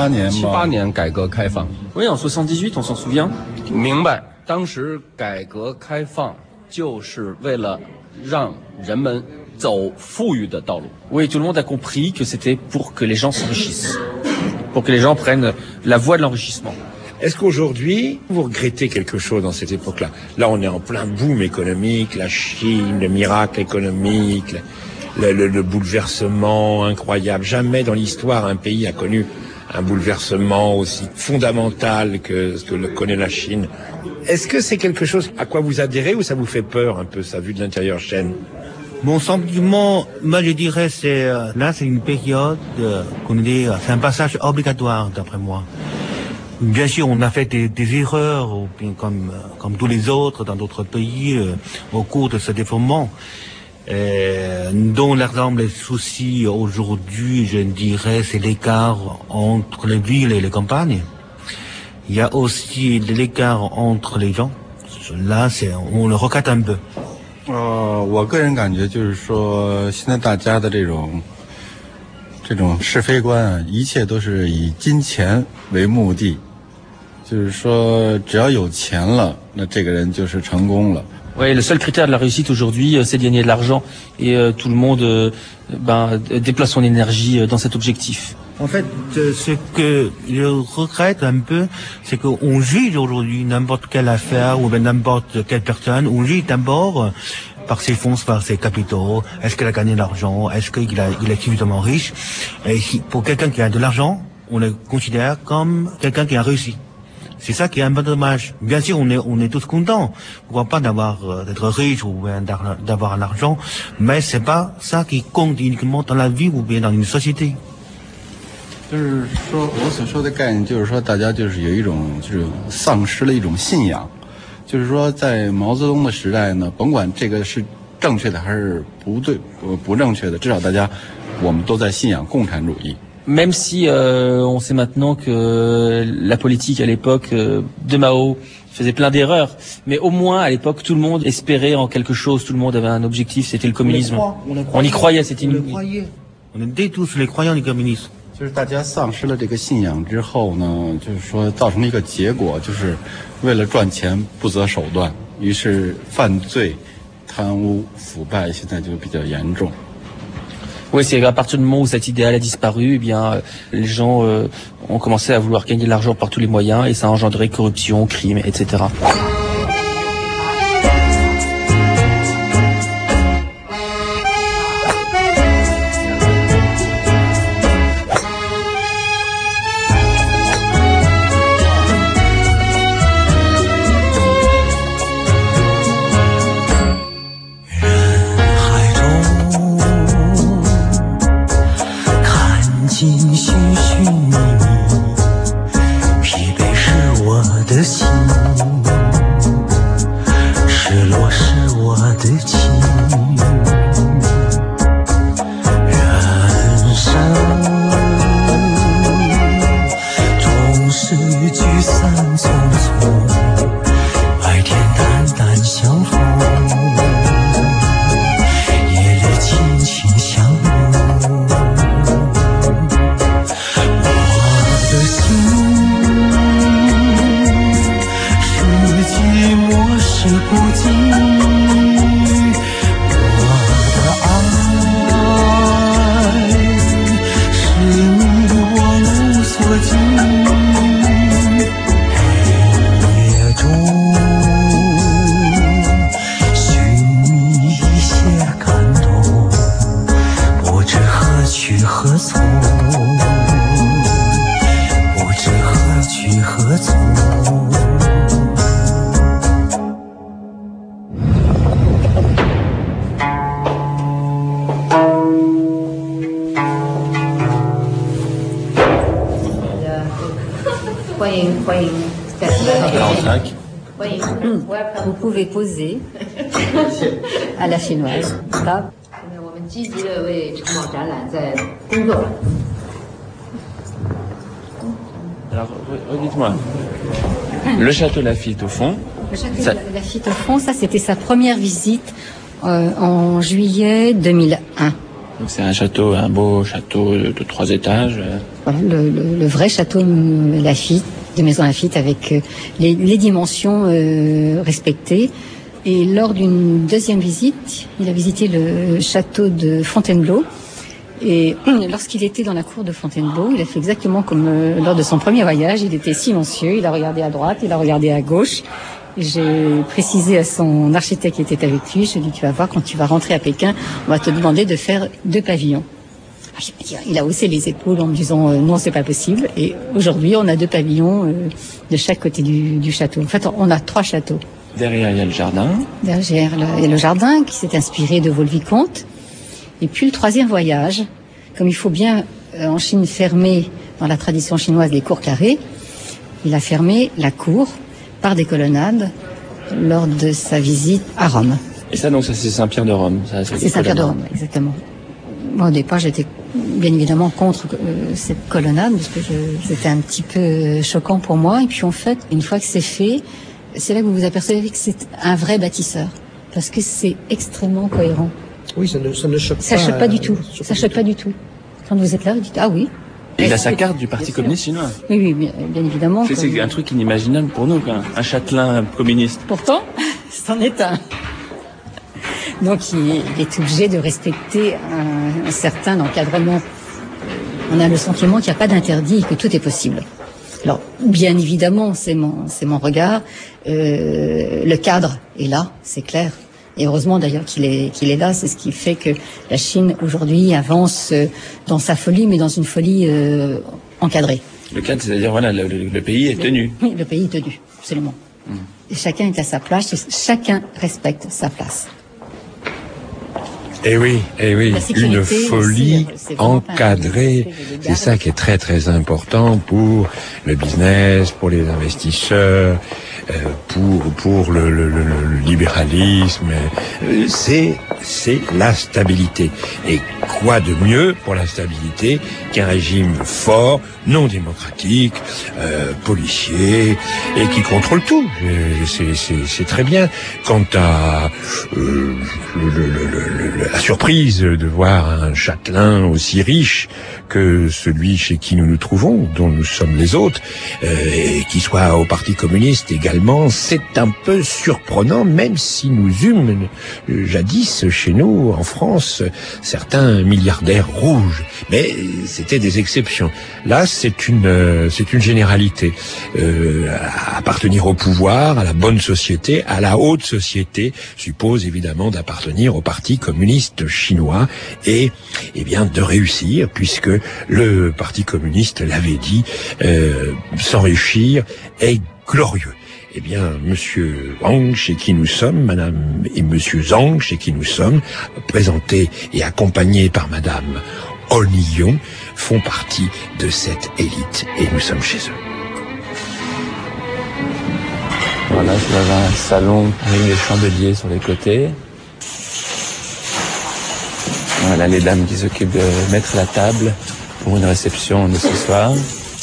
Oui, en 78, on s'en souvient. 明白，当时改革开放就是为了让人们走富裕的道路。 Oui, tout le monde a compris que c'était pour que les gens s'enrichissent, pour que les gens prennent la voie de l'enrichissement. Est-ce qu'aujourd'hui, vous regrettez quelque chose dans cette époque-là? Là, on est en plein boom économique, la Chine, le miracle économique, le bouleversement incroyable. Jamais dans l'histoire, un pays a connu un bouleversement aussi fondamental que ce que connaît la Chine. Est-ce que c'est quelque chose à quoi vous adhérez ou ça vous fait peur un peu, ça, vu de l'intérieur Chine? Mon sentiment, moi je dirais, c'est une période c'est un passage obligatoire d'après moi. Bien sûr, on a fait des erreurs, comme tous les autres dans d'autres pays, au cours de ce développement. Dont l'exemple, les soucis aujourd'hui, je dirais, c'est l'écart entre les villes et les campagnes. Il y a aussi l'écart entre les gens. Là, on le regrette un peu. 我个人感觉就是说，现在大家的这种是非观啊，一切都是以金钱为目的。就是说，只要有钱了，那这个人就是成功了。 Oui, le seul critère de la réussite aujourd'hui, c'est de gagner de l'argent et tout le monde déploie son énergie dans cet objectif. En fait, ce que je regrette un peu, c'est qu'on juge aujourd'hui n'importe quelle affaire ou n'importe quelle personne, on juge d'abord par ses fonds, par ses capitaux. Est-ce qu'il a gagné de l'argent? Est-ce qu'il est suffisamment riche? Et pour quelqu'un qui a de l'argent, on le considère comme quelqu'un qui a réussi. C'est ça qui est un peu dommage. Bien sûr, on est tous contents. Pourquoi pas d'être riche ou bien d'avoir l'argent, mais c'est pas ça qui compte uniquement dans la vie ou bien dans une société. 就是说，我所说的概念就是说，大家就是有一种就是丧失了一种信仰，就是说，在毛泽东的时代呢，甭管这个是正确的还是不正确的，至少我们都在信仰共产主义。 Même si on sait maintenant que la politique à l'époque de Mao faisait plein d'erreurs, mais au moins à l'époque tout le monde espérait en quelque chose, tout le monde avait un objectif, c'était le communisme. On y croyait, c'était une... On était tous les croyants du communisme. 就是大家丧失了这个信仰之后呢，就是说造成了一个结果，就是为了赚钱不择手段，于是犯罪、贪污、腐败现在就比较严重。 Oui, c'est à partir du moment où cet idéal a disparu, eh bien, les gens ont commencé à vouloir gagner de l'argent par tous les moyens et ça a engendré corruption, crime, etc. Vous pouvez poser à la chinoise. Alors, dites-moi, le château Laffitte au fond. Le château Laffitte au fond, ça c'était sa première visite en juillet 2001. Donc c'est un beau château de 3 étages. Le vrai château Laffitte, de Maison Laffitte, avec les dimensions respectées. Et lors d'une deuxième visite, il a visité le château de Fontainebleau. Et lorsqu'il était dans la cour de Fontainebleau, il a fait exactement comme lors de son premier voyage. Il était silencieux, il a regardé à droite, il a regardé à gauche. J'ai précisé à son architecte qui était avec lui, je lui ai dit, tu vas voir, quand tu vas rentrer à Pékin, on va te demander de faire 2 pavillons. Il a haussé les épaules en me disant non, c'est pas possible. Et aujourd'hui, on a 2 pavillons de chaque côté du château. En fait, on a 3 châteaux. Derrière, il y a le jardin. Derrière, il y a le jardin qui s'est inspiré de Vaux-le-Vicomte. Et puis le 3e voyage, comme il faut bien en Chine fermer, dans la tradition chinoise, les cours carrés, il a fermé la cour par des colonnades lors de sa visite à Rome. Et ça, donc, ça c'est Saint-Pierre de Rome. C'est Saint-Pierre de Rome, exactement. Moi, au départ, j'étais bien évidemment contre cette colonnade, parce que c'était un petit peu choquant pour moi. Et puis, en fait, une fois que c'est fait, c'est là que vous vous apercevez que c'est un vrai bâtisseur, parce que c'est extrêmement cohérent. Oui, ça ne choque pas. Ça choque pas du tout. Ça choque pas du tout. Quand vous êtes là, vous dites ah oui. Et il a sa carte du Parti communiste chinois. Oui, bien évidemment. C'est un truc inimaginable pour nous, quoi. Un châtelain communiste. Pourtant, c'en est un. Donc il est obligé de respecter un certain encadrement. On a le sentiment qu'il n'y a pas d'interdit et que tout est possible. Alors, bien évidemment, c'est mon regard. Le cadre est là, c'est clair. Et heureusement d'ailleurs qu'il est là, c'est ce qui fait que la Chine aujourd'hui avance dans sa folie, mais dans une folie encadrée. Le cadre, c'est-à-dire voilà, le pays est tenu. Oui, le pays est tenu, absolument. Et chacun est à sa place, chacun respecte sa place. Eh oui, une folie encadrée. C'est ça qui est très très important pour le business, pour les investisseurs, pour le libéralisme. C'est la stabilité. Et quoi de mieux pour la stabilité qu'un régime fort, non démocratique, policier, et qui contrôle tout. C'est très bien. Quant à la surprise de voir un châtelain aussi riche que celui chez qui nous nous trouvons, dont nous sommes les hôtes, et qui soit au Parti communiste également, c'est un peu surprenant, même si nous eûmes jadis chez nous, en France, certains milliardaires rouges. Mais c'était des exceptions. Là, c'est une généralité. Appartenir au pouvoir, à la bonne société, à la haute société, suppose évidemment d'appartenir au Parti communiste chinois et bien de réussir, puisque le Parti communiste l'avait dit, s'enrichir est glorieux. Eh bien, Monsieur Wang, chez qui nous sommes, Madame et Monsieur Zhang, chez qui nous sommes, présentés et accompagnés par Madame Olnion, font partie de cette élite et nous sommes chez eux. Voilà, je vais avoir un salon avec des chandeliers sur les côtés. Voilà les dames qui s'occupent de mettre la table pour une réception de ce soir.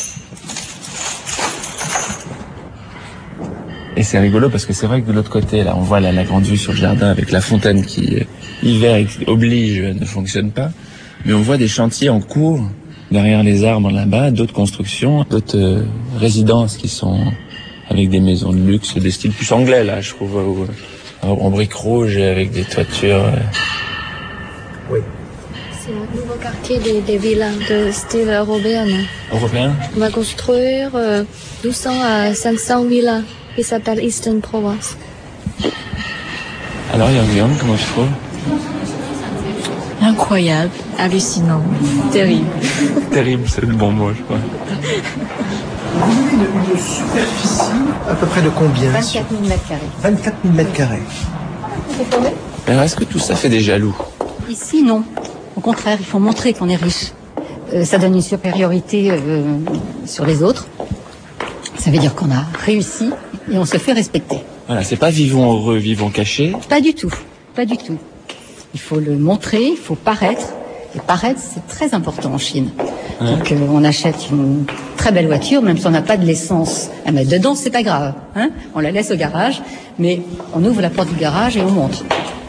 Et c'est rigolo parce que c'est vrai que de l'autre côté, là, on voit la grande vue sur le jardin avec la fontaine qui, hiver oblige, ne fonctionne pas. Mais on voit des chantiers en cours derrière les arbres là-bas, d'autres constructions, d'autres résidences qui sont avec des maisons de luxe, des styles plus anglais, là, je trouve, en briques rouges et avec des toitures. Oui. C'est un nouveau quartier des villas de style européen. Européen? On va construire 200 à 500 villas qui s'appelle Eastern Provence. Alors, Yang, comment tu trouves? Incroyable, hallucinant, terrible. Terrible, c'est le bon mot, je crois. Vous avez une superficie à peu près de combien? 24 000 mètres carrés. 24 000 mètres carrés. Alors, est-ce que tout ça fait des jaloux? Ici, non. Au contraire, il faut montrer qu'on est riche. Ça donne une supériorité sur les autres. Ça veut dire qu'on a réussi et on se fait respecter. Voilà, c'est pas vivons heureux, vivons cachés. Pas du tout, pas du tout. Il faut le montrer, il faut paraître. Et paraître, c'est très important en Chine. Ouais. Donc on achète une très belle voiture, même si on n'a pas de l'essence à mettre dedans, c'est pas grave. Hein, on la laisse au garage, mais on ouvre la porte du garage et on monte.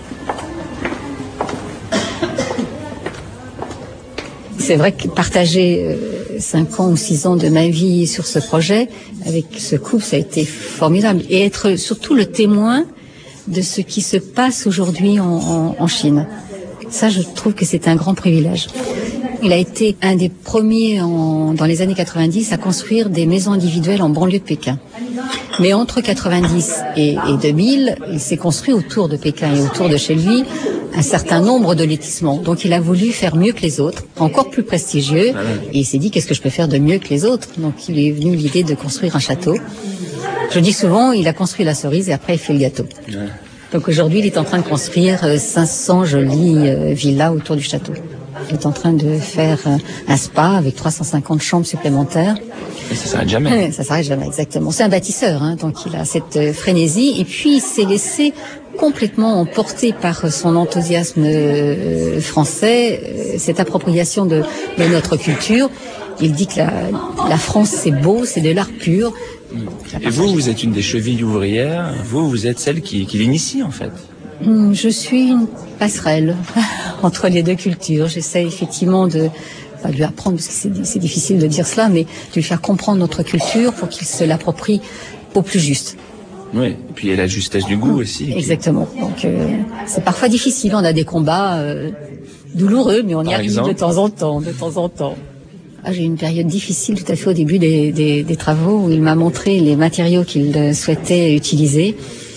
C'est vrai que partager 5 ans ou 6 ans de ma vie sur ce projet, avec ce couple, ça a été formidable. Et être surtout le témoin de ce qui se passe aujourd'hui en Chine. Ça, je trouve que c'est un grand privilège. Il a été un des premiers dans les années 90 à construire des maisons individuelles en banlieue de Pékin. Mais entre 90 et 2000, il s'est construit autour de Pékin et autour de chez lui un certain nombre de lotissements. Donc il a voulu faire mieux que les autres, encore plus prestigieux. Et il s'est dit, qu'est-ce que je peux faire de mieux que les autres? Donc il est venu l'idée de construire un château. Je dis souvent, il a construit la cerise et après il fait le gâteau. Donc aujourd'hui, il est en train de construire 500 jolies villas autour du château. Il est en train de faire un spa avec 350 chambres supplémentaires. Et ça s'arrête jamais. Ça s'arrête jamais, exactement. C'est un bâtisseur, hein, donc il a cette frénésie. Et puis, il s'est laissé complètement emporter par son enthousiasme français, cette appropriation de notre culture. Il dit que la France, c'est beau, c'est de l'art pur. Et vous êtes une des chevilles ouvrières. Vous êtes celle qui l'initie, en fait. Je suis une passerelle entre les deux cultures. J'essaie effectivement de lui apprendre, parce que c'est difficile de dire cela, mais de lui faire comprendre notre culture pour qu'il se l'approprie au plus juste. Oui, et puis il y a la justesse du goût aussi. Exactement. Donc c'est parfois difficile, on a des combats douloureux, mais on y arrive de temps en temps. J'ai eu une période difficile tout à fait au début des travaux où il m'a montré les matériaux qu'il souhaitait utiliser.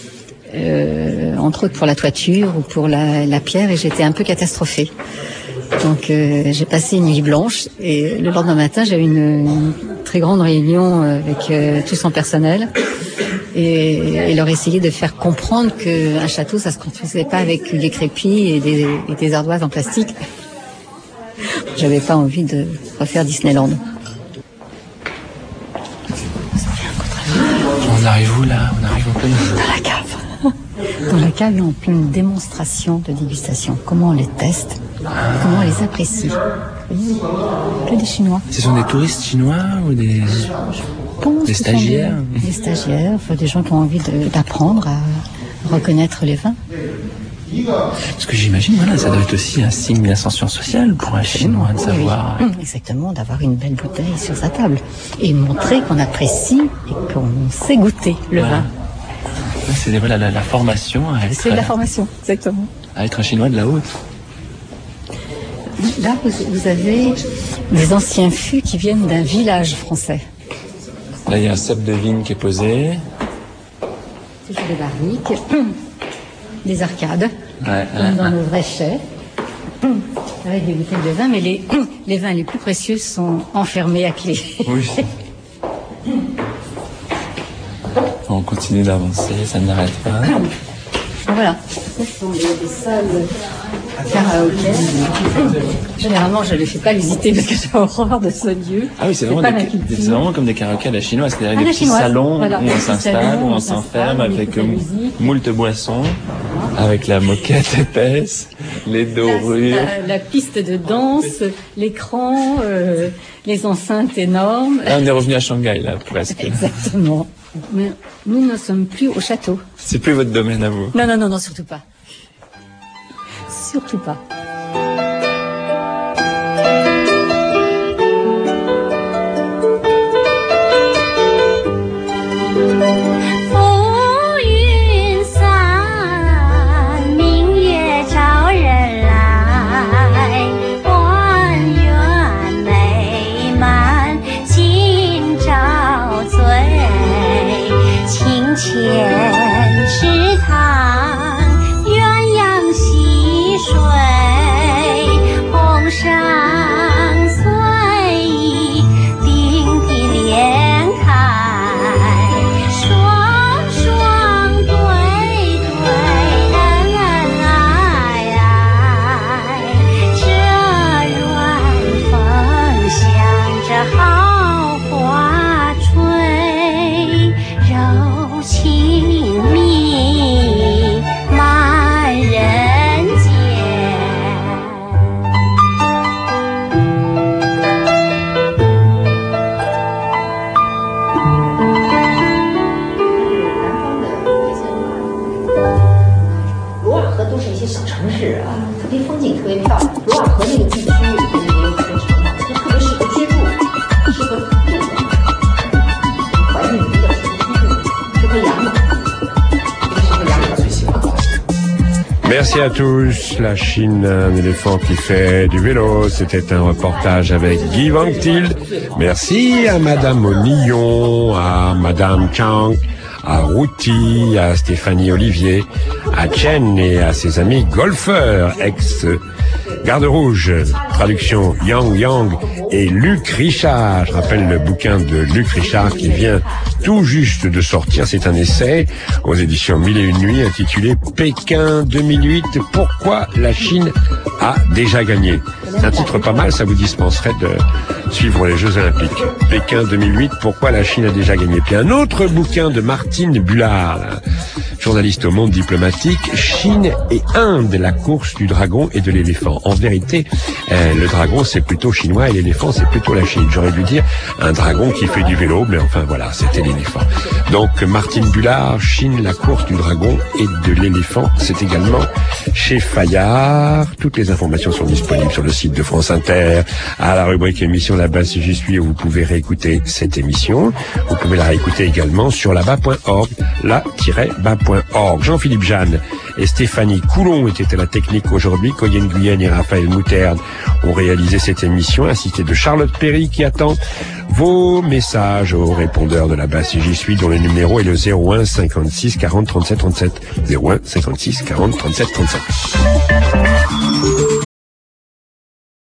entre autres pour la toiture ou pour la pierre, et j'étais un peu catastrophée. Donc j'ai passé une nuit blanche, et le lendemain matin, j'ai eu une très grande réunion avec tout son personnel, et leur essayer de faire comprendre qu'un château, ça se construisait pas avec des crépis et des ardoises en plastique. J'avais pas envie de refaire Disneyland. On arrive où là? On arrive en pleine... Dans la cave. Dans la cave, en pleine démonstration de dégustation. Comment on les teste, comment on les apprécie. Que des Chinois. Ce sont des touristes chinois ou des stagiaires? Des stagiaires, enfin, des gens qui ont envie d'apprendre à reconnaître les vins. Parce que j'imagine, voilà, ça doit être aussi un signe d'ascension sociale pour un Chinois de savoir. Oui, exactement, d'avoir une belle bouteille sur sa table et montrer qu'on apprécie et qu'on sait goûter le vin. C'est voilà, la formation à être. C'est la formation, exactement. À être un Chinois de la haute. Là, vous avez des anciens fûts qui viennent d'un village français. Là, il y a un cep de vigne qui est posé. Toujours des barriques. Des arcades, comme dans nos vrais chais, avec des bouteilles de vin, mais les vins les plus précieux sont enfermés à clé. Oui. On continue d'avancer, ça n'arrête pas. Voilà, ce sont des salles karaoké. Généralement, je ne les fais pas visiter parce que j'ai horreur de ce lieu. Ah oui, c'est vraiment comme des karaokés à la chinoise, c'est-à-dire des petits salons où on s'installe, où on s'enferme avec moult boissons, avec la moquette épaisse, les dorures. La piste de danse, l'écran, les enceintes énormes. Là, on est revenu à Shanghai, là, presque. Exactement. Mais nous ne sommes plus au château. C'est plus votre domaine à vous. Non, surtout pas. Surtout pas. Merci à tous. La Chine, un éléphant qui fait du vélo. C'était un reportage avec Guy Vanctil. Merci à Madame O'Nillon, à Madame Chang, à Routy, à Stéphanie Olivier, à Chen et à ses amis golfeurs, ex-garde rouge. Traduction Yang Yang et Luc Richard. Je rappelle le bouquin de Luc Richard qui vient tout juste de sortir. C'est un essai aux éditions 1001 Nuits intitulé Pékin 2008. Pourquoi la Chine a déjà gagné? C'est un titre pas mal, ça vous dispenserait de suivre les Jeux Olympiques. Pékin 2008, pourquoi la Chine a déjà gagné? Puis un autre bouquin de Martine Bullard, journaliste au Monde diplomatique, Chine et Inde, la course du dragon et de l'éléphant. En vérité, le dragon c'est plutôt chinois et l'éléphant c'est plutôt la Chine. J'aurais dû dire un dragon qui fait du vélo, mais enfin voilà, c'était l'éléphant. Donc Martine Bullard, Chine, la course du dragon et de l'éléphant, c'est également chez Fayard. Toutes les informations sont disponibles sur le site de France Inter, à la rubrique émission Là-bas si j'y suis, où vous pouvez réécouter cette émission. Vous pouvez la réécouter également sur là-bas.org, la-bas.org. Jean-Philippe Jeanne et Stéphanie Coulon étaient à la technique aujourd'hui. Coyenne Guyenne et Raphaël Mouterne ont réalisé cette émission, assisté de Charlotte Perry qui attend vos messages au répondeur de la base J'y suis, dont le numéro est le 01 56 40 37 37. 01 56 40 37 37.